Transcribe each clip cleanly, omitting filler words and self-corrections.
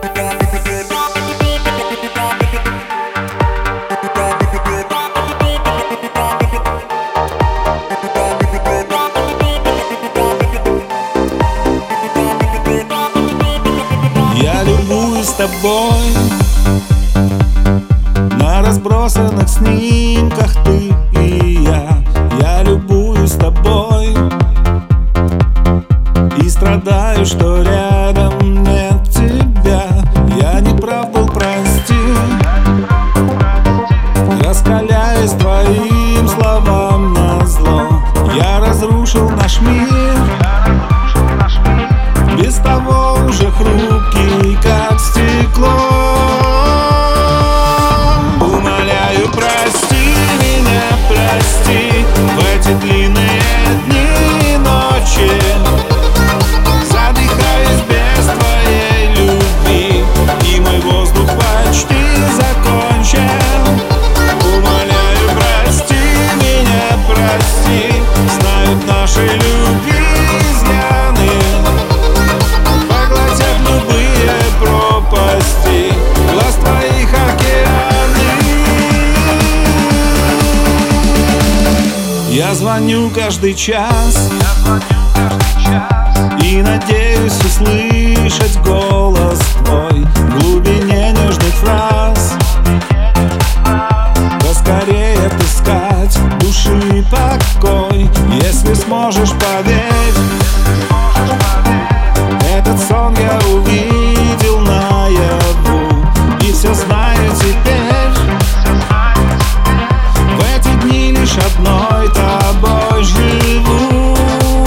Я любуюсь тобой на разбросанных снимках ты и я. Я любуюсь тобой и страдаю, что рядом нет тебя. Я не прав был, прости, раскаляясь твоим словам назло. Я разрушил наш мир, без того уже хрупкий, как стекло. Умоляю, прости меня, прости, в эти длинные дни и ночи задыхаюсь без твоей любви, и мой воздух почти закончен. Умоляю, прости меня, прости, знают наши любви изъяны, поглотят любые пропасти, глаз твоих океаны. Я звоню каждый час и надеюсь услышать голос твой в глубине нежных фраз. Поскорее отыскать души покой, если сможешь, поверь. Этот сон я увидел наяву, и все знаю теперь. В эти дни лишь одной тобой живу.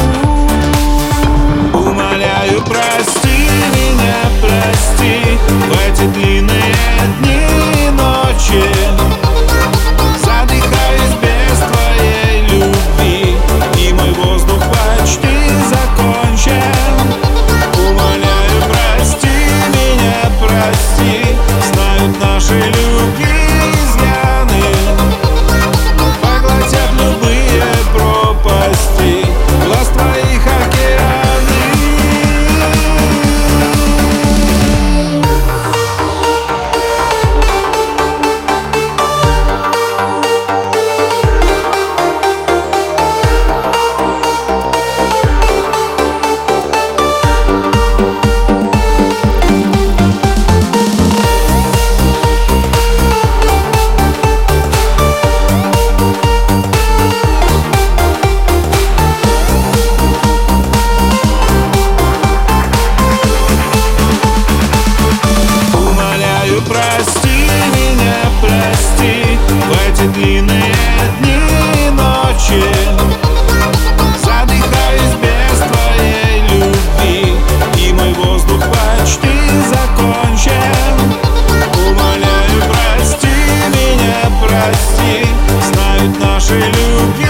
Умоляю, прости меня, прости, в эти длинные дни и ночи задыхаюсь без твоей любви, и мой воздух почти закончен. Умоляю, прости меня, прости, знают наши любви изъяны, поглотят любые пропасти, глаз твоих океаны. Прости меня, прости, в эти длинные дни и ночи задыхаюсь без твоей любви, и мой воздух почти закончен. Умоляю, прости меня, прости, знают наши любви